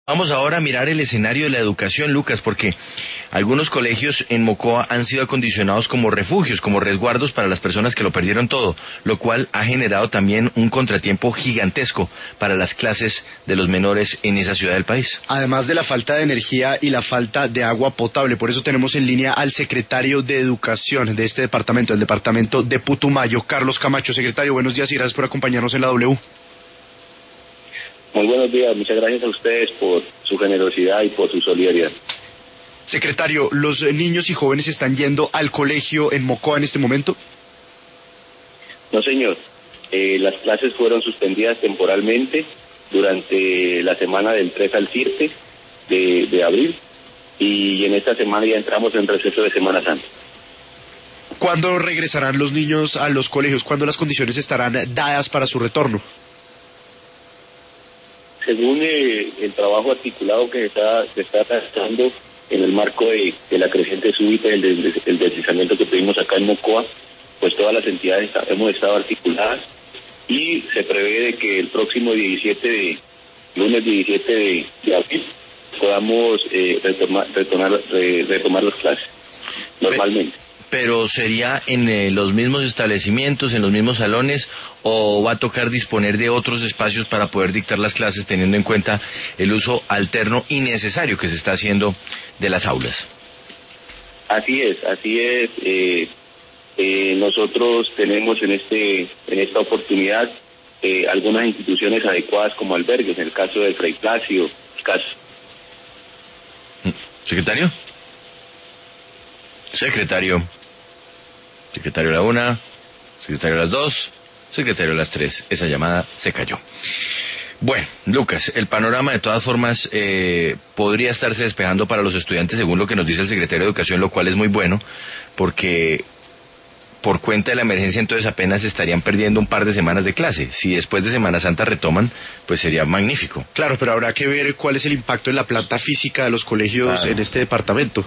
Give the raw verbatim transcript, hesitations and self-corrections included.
Vamos ahora a mirar el escenario de la educación, Lucas, porque algunos colegios en Mocoa han sido acondicionados como refugios, como resguardos para las personas que lo perdieron todo, lo cual ha generado también un contratiempo gigantesco para las clases de los menores en esa ciudad del país. Además de la falta de energía y la falta de agua potable, por eso tenemos en línea al secretario de Educación de este departamento, el departamento de Putumayo, Carlos Camacho. Secretario, buenos días y gracias por acompañarnos en la W. Muy buenos días, muchas gracias a ustedes por su generosidad y por su solidaridad. Secretario, ¿los niños y jóvenes están yendo al colegio en Mocoa en este momento? No, señor. Eh, las clases fueron suspendidas temporalmente durante la semana del tres al siete de, de abril y en esta semana ya entramos en receso de Semana Santa. ¿Cuándo regresarán los niños a los colegios? ¿Cuándo las condiciones estarán dadas para su retorno? Según eh, el trabajo articulado que se está, se está realizando en el marco de, de la creciente súbita del des, el deslizamiento que tuvimos acá en Mocoa, pues todas las entidades está, hemos estado articuladas y se prevé de que el próximo diecisiete de, lunes diecisiete de, de abril podamos eh, retomar, retomar, re, retomar las clases normalmente. Pero sería en eh, los mismos establecimientos, en los mismos salones, o va a tocar disponer de otros espacios para poder dictar las clases teniendo en cuenta el uso alterno y necesario que se está haciendo de las aulas. Así es, así es. Eh, eh, nosotros tenemos en este en esta oportunidad eh, algunas instituciones adecuadas como albergues, en el caso del Fray Plácido, el caso. ¿Secretario? Secretario. Secretario a la una, secretario a las dos, secretario a las tres. Esa llamada se cayó. Bueno, Lucas, el panorama de todas formas eh, podría estarse despejando para los estudiantes según lo que nos dice el secretario de Educación, lo cual es muy bueno, porque por cuenta de la emergencia entonces apenas estarían perdiendo un par de semanas de clase. Si después de Semana Santa retoman, pues sería magnífico. Claro, pero habrá que ver cuál es el impacto en la planta física de los colegios claro. en este departamento.